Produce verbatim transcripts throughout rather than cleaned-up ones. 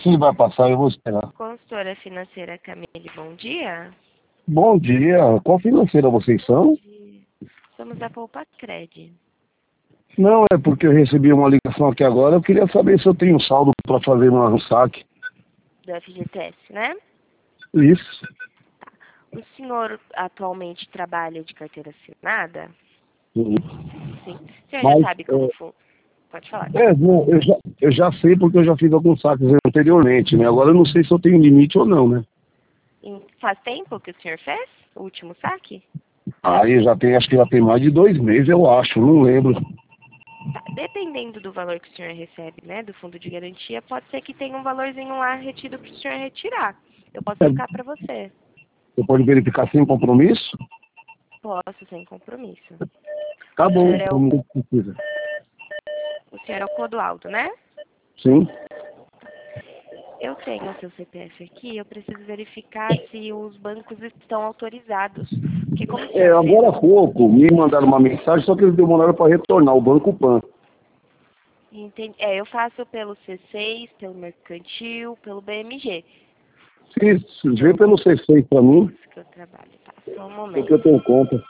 se ele vai passar, eu vou esperar. Consultora financeira Camille, bom dia. Bom dia. Qual financeira vocês são? Somos da Poupa Cred. Não, é porque eu recebi uma ligação aqui agora. Eu queria saber se eu tenho saldo para fazer um saque. Do F G T S, né? Isso. O senhor atualmente trabalha de carteira assinada? Sim. Sim. O senhor Mas, já sabe como é, funciona? Pode falar. é, não, eu, já, eu já sei porque eu já fiz alguns saques anteriormente, né? Agora eu não sei se eu tenho limite ou não, né? Em- Faz tempo que o senhor fez o último saque? Aí já tem, acho que já tem mais de dois meses, eu acho, não lembro. Tá. Dependendo do valor que o senhor recebe, né, do fundo de garantia, pode ser que tenha um valorzinho lá retido para o senhor retirar. Eu posso É, ficar para você. você pode verificar sem compromisso? Posso, sem compromisso. Tá O bom, senhor é o, então não precisa. o senhor é o Clodoaldo, né? Sim. Eu tenho o seu C P F aqui, eu preciso verificar se os bancos estão autorizados. Porque como o É, senhor fez agora há o... pouco me mandaram uma mensagem, só que eles demoraram para retornar, o Banco Pan. Entendi. É, eu faço pelo C seis, pelo Mercantil, pelo B M G. Se, se Que vê eu, pelo C seis para mim, que eu trabalho, tá? Só um porque eu momento. tenho conta.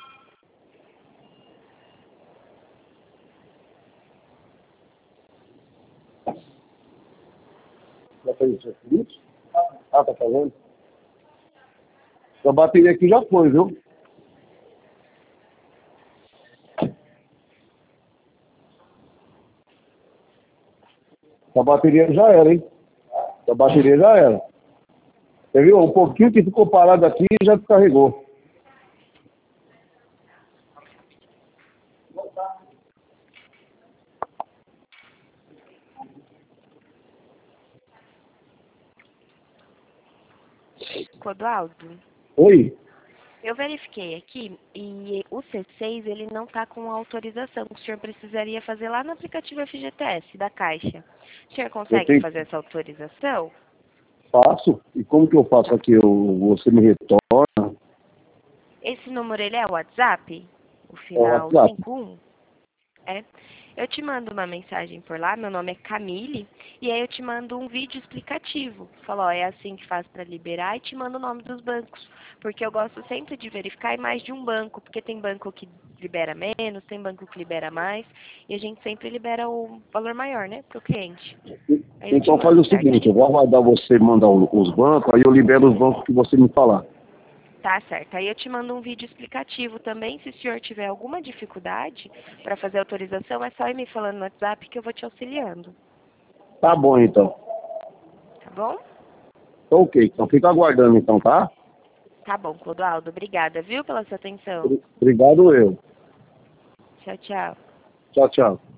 Já fez isso? Ah, tá fazendo? A bateria aqui já foi, viu? A bateria já era, hein? A bateria já era. Você viu? Um pouquinho que ficou parado aqui já descarregou. Clodoaldo, Oi? eu verifiquei aqui e o C seis ele não está com autorização. O senhor precisaria fazer lá no aplicativo F G T S da Caixa. O senhor Eu consegue tenho fazer essa autorização? faço. E como que eu faço aqui? Eu, você me retorna? Esse número ele é o WhatsApp? O É o final WhatsApp. cinco um? É. Eu te mando uma mensagem por lá, meu nome é Camille, e aí eu te mando um vídeo explicativo. Falo, ó, é assim que faz para liberar e te mando o nome dos bancos. Porque eu gosto sempre de verificar em mais de um banco, porque tem banco que libera menos, tem banco que libera mais, e a gente sempre libera o valor maior, né, pro cliente. Aí eu te Então faz mando o seguinte, eu certinho. vou aguardar você mandar o- os bancos, aí eu libero os bancos que você me falar. Tá certo. Aí eu te mando um vídeo explicativo também. Se o senhor tiver alguma dificuldade para fazer autorização, é só ir me falando no WhatsApp que eu vou te auxiliando. Tá bom, então. Tá bom? Ok, então fica aguardando então, tá? Tá bom, Clodoaldo. Obrigada, viu, pela sua atenção. Obrigado eu. Tchau, tchau. Tchau, tchau.